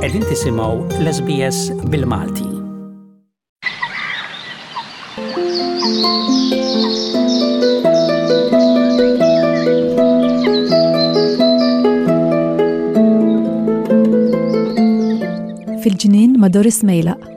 Qegħdin tisimgħu l-SBS bil-Malti. fil-ġnien ma' Doris Mejlaq.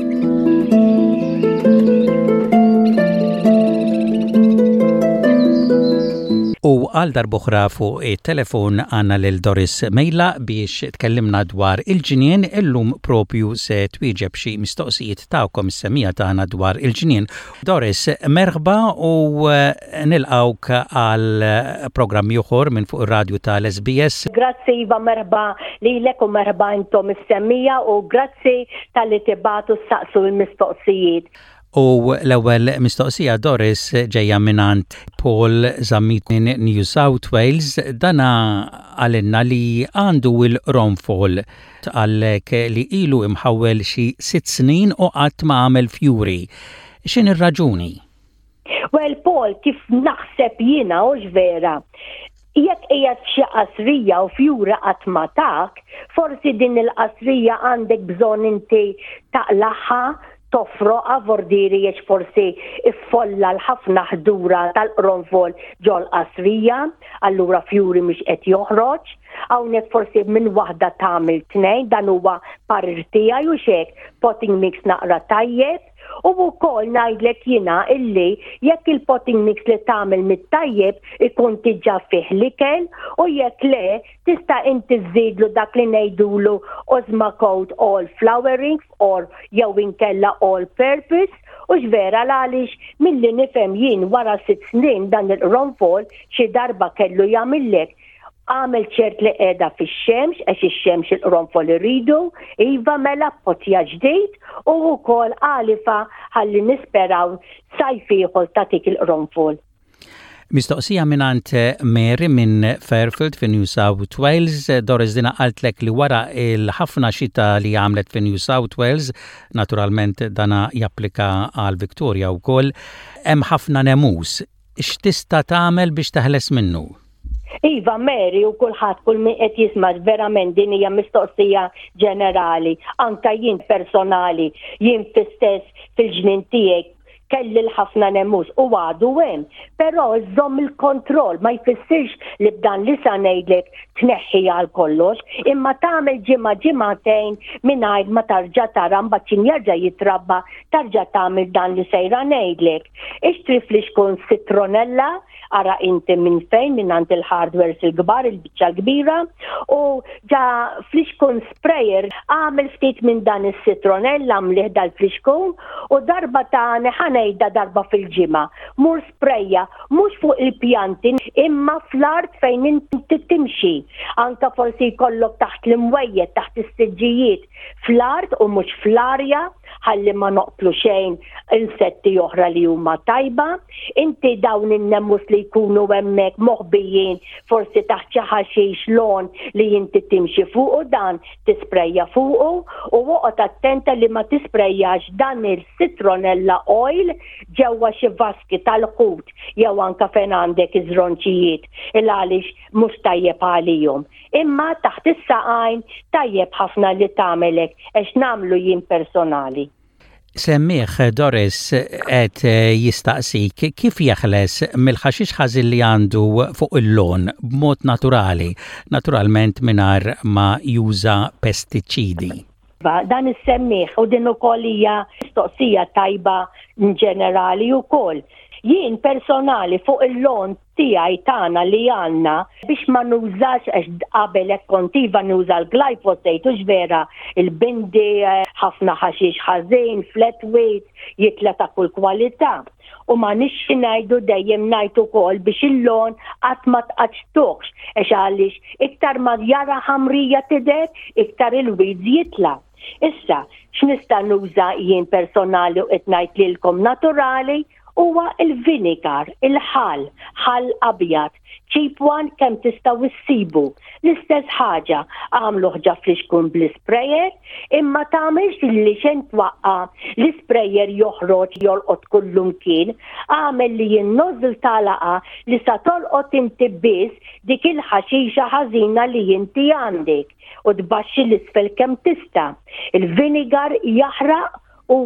U għal darbohra fuq il-telefon għanna l-Doris Mejlaq biex tkellimna dwar il-ġnien. Illum propju se twieġeb xi mistoqsijiet tagħkom is-semija tagħna dwar il-ġnien. Doris, merħba u nilqawk għal programm ieħor minn fuq ir-radju tal-SBS. Grazzi Iva, merħba lilek u merħba intom is-semmija u grazzi tal-li tibatu saqsu l-mistoqsijiet. U l-ewwel mistoqsija Doris ġejja minant Paul Zammit minn New South Wales. Dana għalinna li għandu il-Ronfall għallek li ilu imħawel xi 6 snin u qatt ma għamel fjuri. X'in ir-raġuni? Well, Paul, kif naħseb jiena u vera. Jekk qiegħed f'xi qasrija u fjura qatt ma tak, forsi din il-qasrija għandek bżonn inti taqlaħħa tofroqa vordiri jiex forsi iffolla l-ħafna ħdura tal-qronfol ġol qasrija, allura fjuri mhix qed joħroġ, hawnhekk forsi minn waħda tagħmel 2, dan huwa parir tiegħi u xek potting mix naqra tajjeb. U wkoll ngħidlek jiena illi jekk il-potting mix li tagħmel mit-tajjeb ikun tiġà fih l-ikel u jekk le tista' inti żżidlu dak li ngħidulu Osmocote all flowering or jew inkella all purpose u x'vera għaliex milli nifhem jien wara 6 snin dan il-Ronfall xi darba kellu jagħmillek għamel ċert li qiegħda fix-xemx għax ix-xemx il-Ronfall iridu, iva mela potja ġdid u wkoll għalifa ħalli nisperaw sajf ieħor tagħtik il-Ronfall. Mistoqsija minant Mary minn Fairfield fi New South Wales. Doris dina qaltlek li wara il-ħafna xita li għamlet fi New South Wales, naturalment dana japplika għal Victoria wkoll, hemm ħafna nemus. X'tista' tagħmel biex taħles minnu? Iva, Mary u kulħadd kull min qed jisma' verament din hija mistoqsija ġenerali, anke jien personali, jien fl-istess fil-ġnien tiegħek kelli l-ħafna nemus u għadu hemm, però żomm il-kontroll ma jfissirx li b'dan li sa ngħidlek tneħħi għal kollox, imma tagħmel ġimgħatejn mingħajr ma tarġa' tara mbagħad jerġa' jitrabba tarġa' tagħmel dan li sejra ngħidlek. Ixtri fl-ixkun citronella ara inti minn fejn minnant il-hardwares il-kbar, il-biċċa l-kbira u ġa fl-ixkun sprayer għamel ftit minn dan is-citronella mliħ dal-fl-ixkun u darba ta' neħanejda darba fil-ġimgħa. Mur sprayja mhux fuq il-pjanti imma fl-art fejn inti timxi. Anka forsi jkollok taħt l-imwejjed, taħt is-siġġijiet fl-art u mhux fl-arja ħalli ma noqtlu xejn insetti oħra li huma tajba. Inti dawn in-nemus li jkunu hemmhekk moħbijin forsi taħt xi ħaxix lon li inti timxi fuq u dan tisprejja fuqu u waqgħod attenta li ma tisprejjax dan il-citronella oil ġewwa xi vaski tal-ħut jew anke fejn għandek iż-żronċijiet il għaliex mhux tajjeb għalihom. Imma taħt is-saqajn tajjeb ħafna li tagħmelek għax nagħmlu jien personali. Semmiħ Doris qed jistaqsik kif jaħles mill-ħaxix ħażin li għandu fuq il-lon b'mod naturali, naturalment mingħajr ma juża pestiċidi. Dan is-semmiħ u din ukoll hija mistoqsija tajba ġenerali wkoll. Jien personali fuq il-lon tiegħi tagħna li għandna biex ma nużax għax qabel hekk kont iva nuża l-glyphosate u x'vera il-bindi ħafna ħaxix ħażin, flat weight, jitla ta' kull kwalità. U ma nixxi ngħidu dejjem ngħid ukoll biex il-lon qatt ma tqaċtuhx għax għaliex iktar ma jara ħamrija tidher iktar il-weeds jitla'. Issa, x'nista' nuża jien personali u qed ngħid lilkom naturali huwa il-vinegar, il-ħal abjad, cheap one kemm tistgħu issibu. L-istess ħaġa għamlu ħġa fl-ixkun bl-sprayer, imma tagħmilx li xejn twaqqa l-sprayer joħroġ jolqot kullum kien, għamel li jinnożil talaqa li sa tolqot inti biss dik il-ħaxixa ħażina li inti għandek u tbaxxi l-isfel kemm tista'. Il-vinegar jaħraq u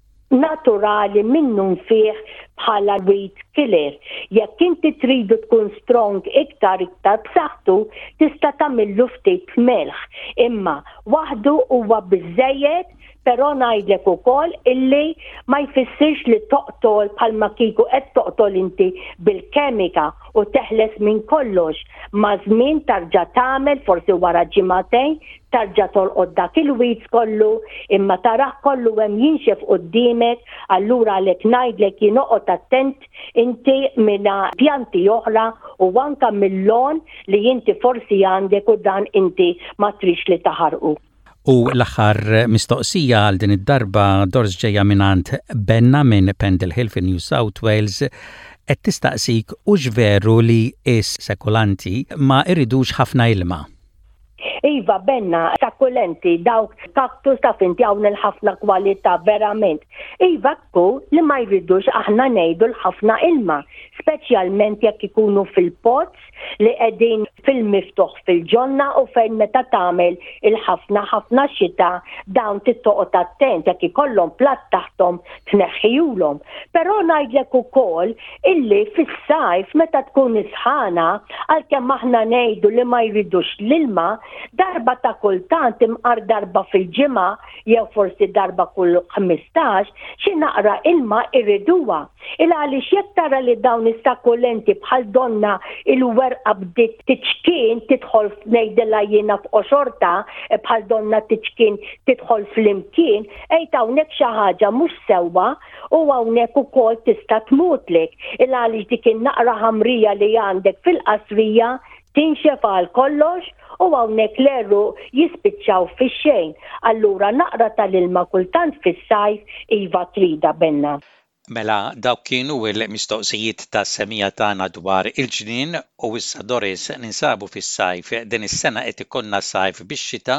naturali minnu fih bħala weed killer. Jekk inti tridu tkun strong iktar b'saħħtu tista' tagħmillu ftit melħ. Imma waħdu huwa biżejjed, però ngħidlek ukoll illi ma jfissirx li toqtol bħalma kieku qed toqtol inti bil-kemika u teħles minn kollox. Ma' żmien tarġa' tagħmel forsi wara ġimagħtejn tarġa' tolqod dak il-weeds kollu, imma taraħ kollu hemm jinxef quddiemek, allura għalhekk ngħidlek jien oqgħod attent inti minn pjanti oħra u anke mill-lon li inti forsi għandek u dan inti ma trix li taħarqu. U l-aħħar mistoqsija għal din id-darba Doris ġejja minant Benna minn Pendle Hill fi New South Wales qed tistaqsik hux veru li is-sekulanti ma jridux ħafna ilma. Iva, Benna, sakkulenti, dawk kaktus ta' finti hawn il-ħafna kwalità verament. Iva, li ma jridux aħna ngħidu l-ħafna ilma, speċjalment jekk ikunu fil-pots li qegħdin fil-miftuħ fil-ġonna u fejn meta tagħmel il-ħafna xita dawn tittoqgħod attent jekk ikollhom platt taħtom tneħħijulhom. Però ngħidlek ukoll illi fis-sajf meta tkun isħana għalkemm aħna ngħidu li ma jridux l-ilma darba ta' kultant imqar darba fil-ġimgħa jew forsi darba kull 15 xi naqra ilma irriduha. Għaliex jekk tara li dawn is-sakkulenti bħal donna il-werqa bdiet tiċkien tidħol ngħidilha jiena f'qoxorta bħal donna tiċkien tidħol fl-imkien, hawnhekk xi ħaġa mhux sewwa u hawnhekk ukoll tista' tmutlek. Għaliex dik in-naqra ħamrija li għandek fil-qasrija tinxef għal kollox u hawnhekk l-erru jispiċċaw fix-xejn. Allura naqra tal-ilma kultant fis-sajf iva trida Benna. Mela dawk kienu l-mistoqsijiet tas-semija tagħna dwar il-ġnien u issa Doris ninsabu fis-sajf din is-sena qed ikollna sajf bix-xita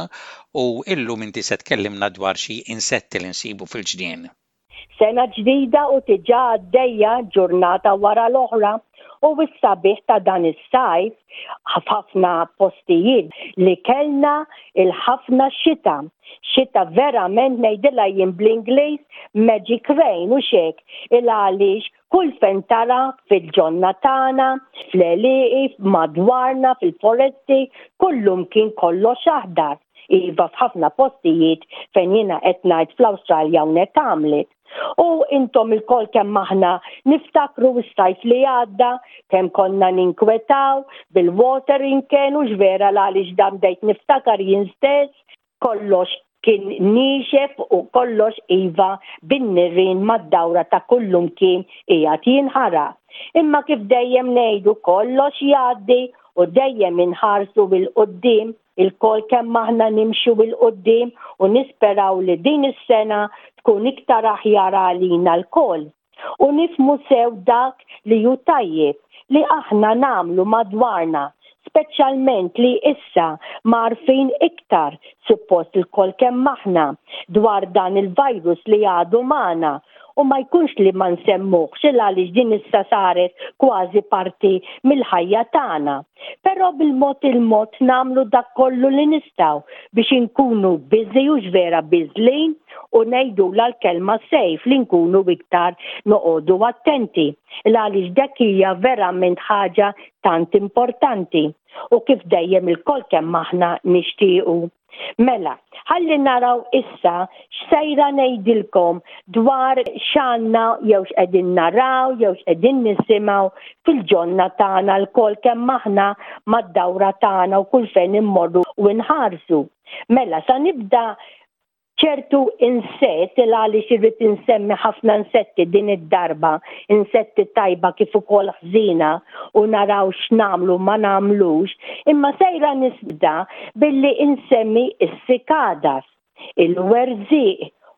u illum inti se tkellimna dwar xi insetti li nsibu fil-ġnien. Sena ġdida u diġà għaddejja ġurnata wara l-oħra u s-sabiħ ta' dan is-sajf ħafna postijiet li kellna il-ħafna xita. Xita verament ngħidilha jien bl-Ingliż magic rain u xek għaliex kull fejn tara fil-ġonna tagħna, fl-għelieq, madwarna, fil-foresti, kullum kien kollox aħdar. Iva f'ħafna postijiet fejn jiena qed ngħid fl-Awstralja hawnhekk għamlet. U intom il-kol kemm aħna niftakru s-sajf li għadda, kemm konna ninkwetaw bil-watering can u ġvera għaliex dan bdejt niftakar jien stess, kollox kien nixef u kollox iva bin-nirien mad-dawra ta' kullum kien qiegħed jinħaraq. Imma kif dejjem ngħidu kollox jgħaddi u dejjem inħarsu bil-qudiem, il-kol kemm aħna nimxu bil-qudiem u nisperaw li din is-sena tkun iktar aħjar għalina l-kol. U nifmu sew dak li ju tajjeb li aħna nagħmlu madwarna. Speċjalment li issa marfin iktar suppost il-kol kemm aħna dwar dan il-virus li għadu magħna u ma jkunx li ma nsemmuhx għaliex din issa saret kważi parti mill-ħajja tagħna. Però bil-mod il-mod nagħmlu dak kollu li nistgħu biex inkunu biżi u ġvera biżlin u ngħidula l-kelma sejf li nkunu iktar noqogħdu attenti. Għaliex dak hija verament ħaġa tant importanti u kif dejjem il-kol kemm aħna nixtiequ. Mela, ħalli naraw issa x'sejra ngħidilkom dwar x'għandna jew x'qegħdin naraw jew x'qegħdin nisimgħu fil-ġonna tagħna l-kol kemm aħna mad-dawra tagħna u kull fejn immorru u nħarsu. Mela, sa nibda ċertu insett għaliex irrid insemmi ħafna insetti din id-darba, insetti tajba kif ukoll ħżina u naraw x'namlu ma nagħmlux, imma sejra nisbda billi insemmi is-sikadas, il-werżiq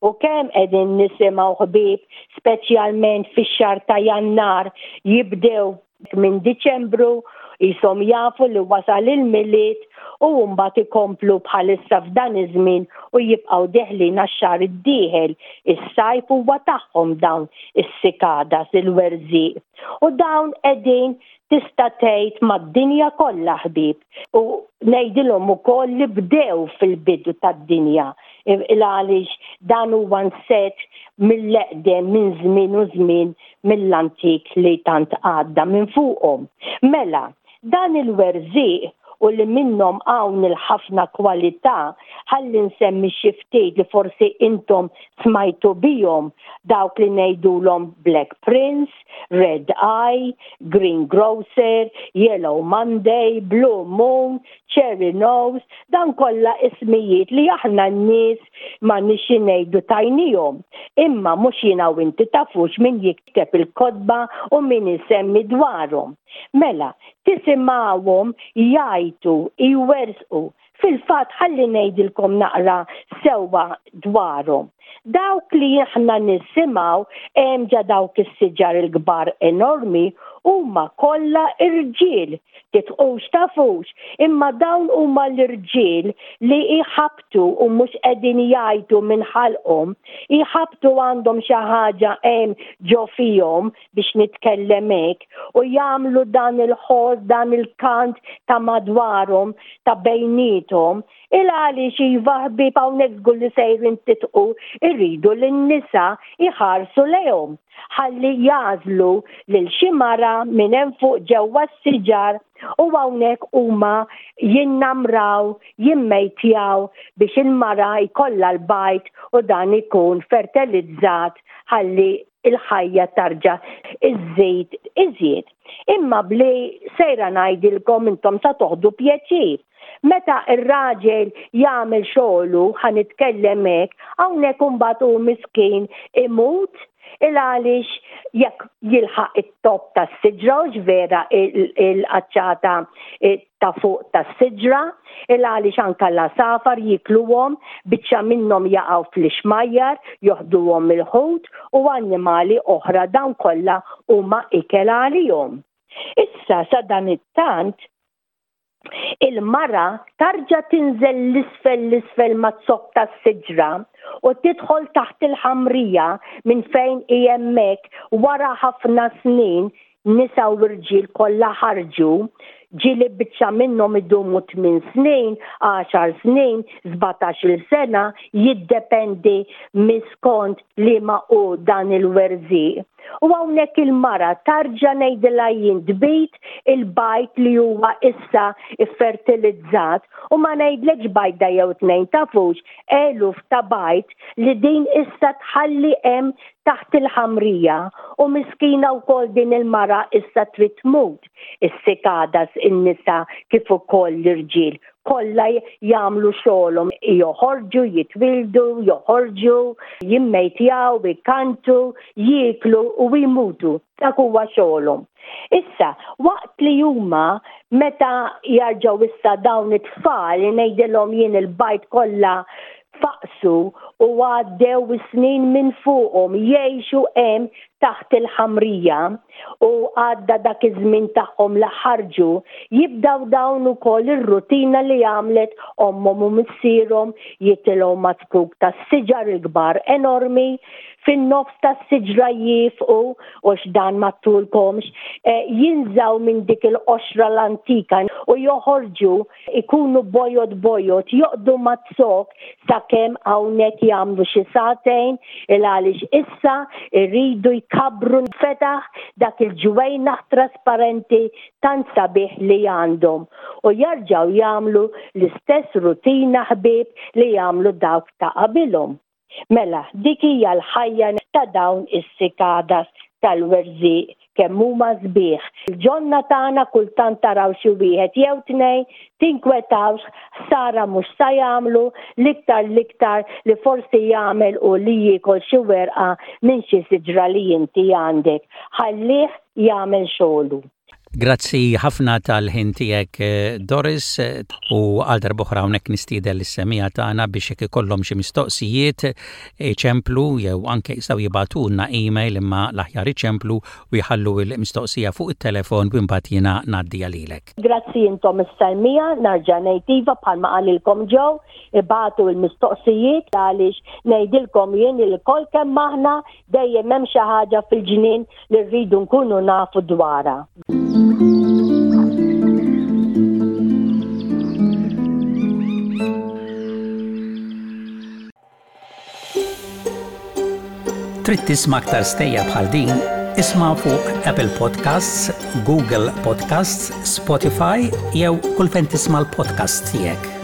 U kemm qegħdin nisimgħu ħbieb, speċjalment fix-xahar ta' Jannar jibdew minn Diċembru jisom jafu li wasal il-miliet u mbagħad ikomplu bħalissa f'dan iż-żmien u jibqgħu deħlin għax-xahar id-dieħel. Is-sajf huwa tagħhom dawn is-sikadas, il-werżiq. U dawn qegħdin tista' tgħid mad-dinja kollha ħbieb. U ngħidilhom ukoll li bdew fil-bidu tad-dinja. Għaliex dan huwa nset mill-eqdem minn żmien u żmien mill-antik li tant għadda minn fuqhom. Mela, dan il-werżiq u li minnhom hawn il-ħafna kwalità ħalli nsemmi xi ftit li forsi intom smajtu bihom dawk li ngħidulhom Black Prince, Red Eye, Green Grocer, Yellow Monday, Blue Moon, Cherry Nose, dan kollha ismijiet li aħna n-nies ma nixi ngħidu tajnihom. Imma mhux jiena u inti tafux min jikteb il-kotba u min isemmi dwarhom. Mela, tisimgħuhom jgħidu, jwersqu. Fil-fatt ħalli ngħidilkom naqra sewwa dwarhom. Dawk li aħna nisimgħu hemm ġa dawk is-siġar il-kbar enormi huma kollha irġiel. Titqux tafux, imma dawn huma l-irġiel li jħabtu u mhux qegħdin jgħidu minn ħalqhom, jħabtu għandhom xi ħaġa hemm ġo fihom biex nitkellem hekk u jagħmlu dan il-ħoss, dan il-kant ta' madwarhom, ta' bejnietom. Il-għaliex iva ħbieb hawnhekk żgur li sejrin titqu irridu lin-nisa jħarsu lejhom. Ħalli jażlu lil xi mara minn hemm fuq ġewwa s-siġar u hawnhekk huma jinnamraw, jimmejtjaw biex il-mara jkollha l-bajt u dan ikun fertilizzat ħalli il-ħajja tarġa' iżżid iżjed. Imma bli sejra ngħidilkom intom sa toħdu pjaċir. Meta ir-raġel jagħmel xogħlu ħanitkellem hekk, hawnhekk imbagħad hu miskin imut il-għaliex jekk jilħaq it-top tas-siġra u ġvera il-qaċċata ta' fuq tas-siġra, il-għaliex anke l-safar jikluhom, biċċa minnhom jaqgħu fl-ixmajjar, joħduhom il-ħut u annimali oħra dawn kollha huma ikel għalihom. Issa sa dan it-tant il-mara tarġa' tinżel l-isfel mat-soq tas-siġra u tidħol taħt il-ħamrija minn fejn hemmhekk wara ħafna snin nisa u irġiel kollha ħarġu, ġieli biċċa minnhom idumu 8 snin, 10 snin, 17 sena, jiddependi miskont li ma hu dan il-werżiq. U hawnhekk il-mara tarġa' ngħidilha jien tbit il-bajt li huwa issa iffertilizzat u ma ngħidlekx bajda jew tnejn tafux eluf ta' bajt li din issa tħalli hemm taħt il-ħamrija u miskina wkoll din il-mara issa trid tmut. Is-sikadas in-nisa kif ukoll l-irġiel kollha jagħmlu xogħolhom, joħorġu, jitwildu, joħorġu, jimmejtjaw, jikkantu, jieklu u jmutu. Dak huwa xogħolhom. Issa, waqt li huma meta jarġgħu issa dawn it-tfal ngħidilhom jien il-bajt kollha faqsu u għaddew snin minn fuqhom jgħixu hemm taħt il-ħamrija u għadda dak iż-żmien tagħhom li ħarġu, jibdaw dawn ukoll ir-rutina li għamlet ommhom u missierhom jitilgħu matkuk tas-siġar il-kbar enormi fin-nofs tas-siġra jifqu u x'dan ma tulkomx jinżaw minn dik il-qoxra l-antika u joħorġu ikunu bojot joqdu mat-sok sakemm hawnhekk jagħmlu xi sagħtejn il-għaliex issa irridu kabru fetaħ dak il-ġwejnaħ trasparenti tant sabiħ li għandhom u jarġaw jagħmlu l-istess rutina ħbieb li jagħmlu dawk ta' qabilhom. Mela, dik hija l-ħajja ta' dawn is-sikadas tal-werżiq kemm huma sbieħ. Il-ġonna tagħna kultant taraw xi wieħed jew tnejn tinkwetawx sara mhux sa jagħmlu l-iktar li forsi jagħmel u li jiekol xi werqa minn xi siġra li inti għandek. Ħallih jagħmel xogħlu. Grazzi ħafna tal-ħin tiegħek Doris u għal darb'oħra hawnhekk nistiedel lis-semija tagħna biex jekk ikollhom xi mistoqsijiet iċemplu jew anke jistgħu jibatulna email imma l-aħjar iċemplu u jħallu l-mistoqsija fuq it-telefon u mbagħad jiena ngħaddi għalilek. Grazzi intom is-semija narġa' ngħidilha bħalma qalilkom ġew ibatu l-mistoqsijiet għaliex ngħidilkom jien il-kol kemm aħna dejjem hemm xi ħaġa fil-ġnien li rridu nkunu nafu dwarha. Trid tisma' aktar stejja bħal din, isma' fuq Apple Podcasts, Google Podcasts, Spotify jew kull fejn tisma' l-podcast tiegħek.